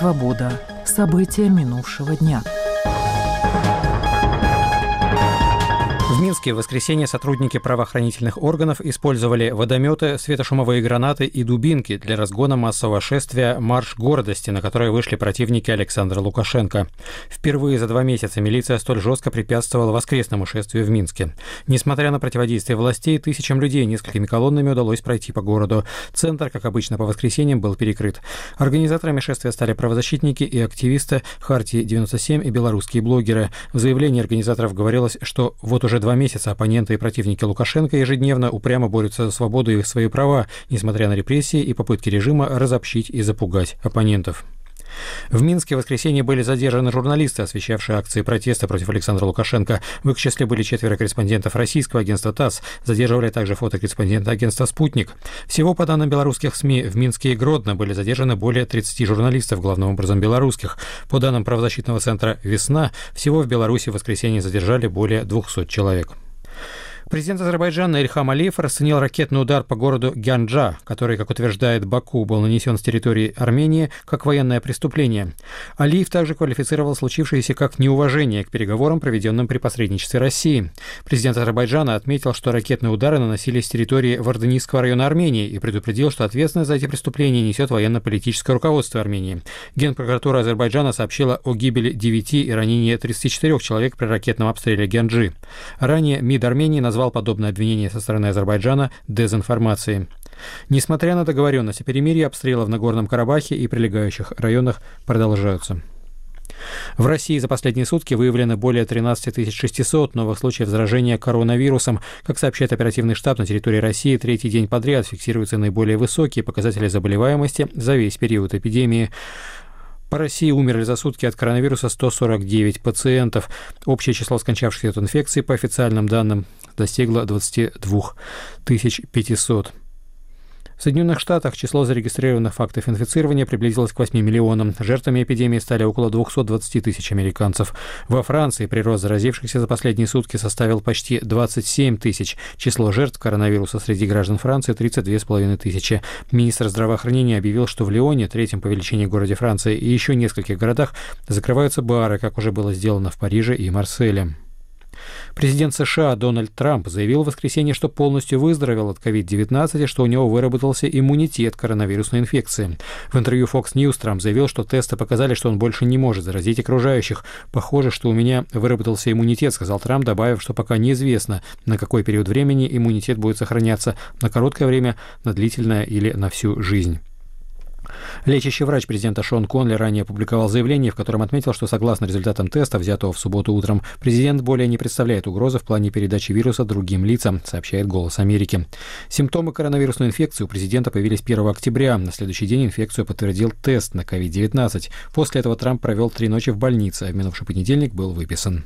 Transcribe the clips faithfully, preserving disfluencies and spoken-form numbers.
«Свобода». События минувшего дня. В Минске в воскресенье сотрудники правоохранительных органов использовали водометы, светошумовые гранаты и дубинки для разгона массового шествия «Марш гордости», на которое вышли противники Александра Лукашенко. Впервые за два месяца милиция столь жестко препятствовала воскресному шествию в Минске. Несмотря на противодействие властей, тысячам людей несколькими колоннами удалось пройти по городу. Центр, как обычно по воскресеньям, был перекрыт. Организаторами шествия стали правозащитники и активисты Хартии девяносто семь и белорусские блогеры. В заявлении организаторов говорилось, что вот уже два месяца оппоненты и противники Лукашенко ежедневно упрямо борются за свободу и свои права, несмотря на репрессии и попытки режима разобщить и запугать оппонентов. В Минске в воскресенье были задержаны журналисты, освещавшие акции протеста против Александра Лукашенко. В их числе были четверо корреспондентов российского агентства ТАСС. Задерживали также фотокорреспондента агентства «Спутник». Всего, по данным белорусских СМИ, в Минске и Гродно были задержаны более тридцати журналистов, главным образом белорусских. По данным правозащитного центра «Весна», всего в Беларуси в воскресенье задержали более двухсот человек. Президент Азербайджана Ильхам Алиев расценил ракетный удар по городу Гянджа, который, как утверждает Баку, был нанесен с территории Армении, как военное преступление. Алиев также квалифицировал случившееся как неуважение к переговорам, проведенным при посредничестве России. Президент Азербайджана отметил, что ракетные удары наносились с территории Варданийского района Армении и предупредил, что ответственность за эти преступления несет военно-политическое руководство Армении. Генпрокуратура Азербайджана сообщила о гибели девяти и ранении тридцати четырёх человек при ракетном обстреле Гянджи. Ранее МИД Армении назвал назвал подобное обвинение со стороны Азербайджана дезинформацией. Несмотря на договоренность о перемирии, обстрелы в Нагорном Карабахе и прилегающих районах продолжаются. В России за последние сутки выявлено более тринадцати тысяч шестисот новых случаев заражения коронавирусом. Как сообщает оперативный штаб, на территории России третий день подряд фиксируются наиболее высокие показатели заболеваемости за весь период эпидемии. По России умерли за сутки от коронавируса сто сорок девять пациентов. Общее число скончавшихся от инфекции, по официальным данным, достигло двадцати двух тысяч пятисот. В Соединенных Штатах число зарегистрированных фактов инфицирования приблизилось к восьми миллионам. Жертвами эпидемии стали около двухсот двадцати тысяч американцев. Во Франции прирост заразившихся за последние сутки составил почти двадцать семь тысяч. Число жертв коронавируса среди граждан Франции – тридцать две с половиной тысячи. Министр здравоохранения объявил, что в Лионе, третьем по величине городе Франции, и еще нескольких городах закрываются бары, как уже было сделано в Париже и Марселе. Президент США Дональд Трамп заявил в воскресенье, что полностью выздоровел от ковид девятнадцать и что у него выработался иммунитет к коронавирусной инфекции. В интервью Fox News Трамп заявил, что тесты показали, что он больше не может заразить окружающих. «Похоже, что у меня выработался иммунитет», — сказал Трамп, добавив, что пока неизвестно, на какой период времени иммунитет будет сохраняться — на короткое время, на длительное или на всю жизнь. Лечащий врач президента Шон Конли ранее опубликовал заявление, в котором отметил, что согласно результатам теста, взятого в субботу утром, президент более не представляет угрозы в плане передачи вируса другим лицам, сообщает «Голос Америки». Симптомы коронавирусной инфекции у президента появились первого октября. На следующий день инфекцию подтвердил тест на ковид девятнадцать. После этого Трамп провел три ночи в больнице, а в минувший понедельник был выписан.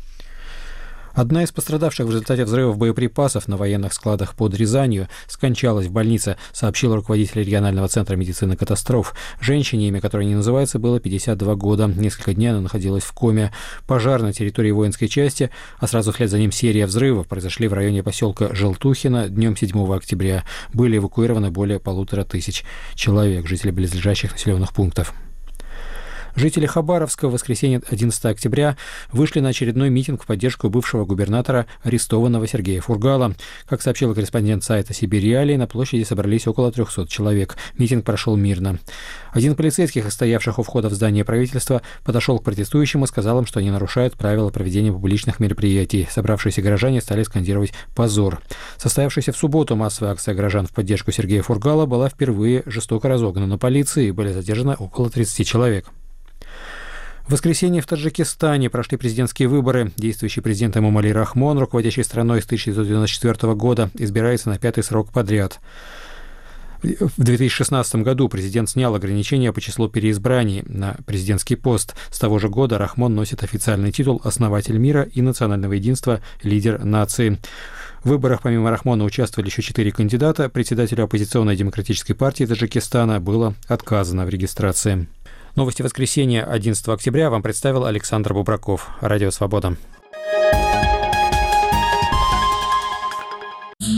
Одна из пострадавших в результате взрывов боеприпасов на военных складах под Рязанью скончалась в больнице, сообщил руководитель регионального центра медицины катастроф. Женщине, имя которой не называется, было пятьдесят два года. Несколько дней она находилась в коме. Пожар на территории воинской части, а сразу вслед за ним серия взрывов, произошли в районе поселка Желтухино днем седьмого октября. Были эвакуированы более полутора тысяч человек, жителей близлежащих населенных пунктов. Жители Хабаровска в воскресенье одиннадцатого октября вышли на очередной митинг в поддержку бывшего губернатора, арестованного Сергея Фургала. Как сообщил корреспондент сайта «Сибирь Реалии», на площади собрались около трехсот человек. Митинг прошел мирно. Один полицейских, стоявших у входа в здание правительства, подошел к протестующим и сказал им, что они нарушают правила проведения публичных мероприятий. Собравшиеся горожане стали скандировать «позор». Состоявшаяся в субботу массовая акция горожан в поддержку Сергея Фургала была впервые жестоко разогнана полицией, были задержаны около тридцати человек. В воскресенье в Таджикистане прошли президентские выборы. Действующий президент Эмомали Рахмон, руководящий страной с тысяча девятьсот девяносто четвёртого года, избирается на пятый срок подряд. В две тысячи шестнадцатом году президент снял ограничения по числу переизбраний на президентский пост. С того же года Рахмон носит официальный титул «Основатель мира и национального единства, лидер нации». В выборах помимо Рахмона участвовали еще четыре кандидата. Председателю оппозиционной демократической партии Таджикистана было отказано в регистрации. Новости воскресенья одиннадцатого октября вам представил Александр Бубраков. Радио «Свобода».